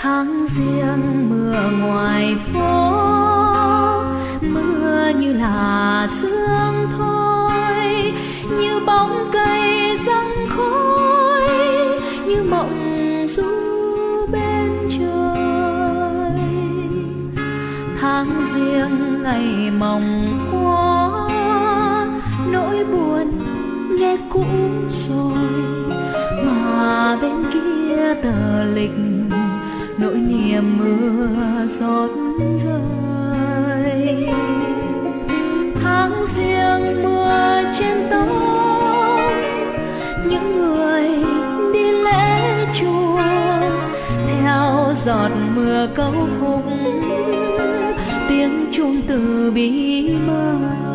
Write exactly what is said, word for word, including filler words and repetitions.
Tháng riêng mưa ngoài phố, mưa như là sương thôi, như bóng cây răng khói, như mộng du bên trời. Tháng riêng ngày mong quá, nỗi buồn nghe cũ rồi, mà bên kia tờ lịch nỗi niềm mưa giọt rơi. Tháng riêng mưa trên tóc những người đi lễ chùa, theo giọt mưa câu khúc tiếng chuông từ bí mơ.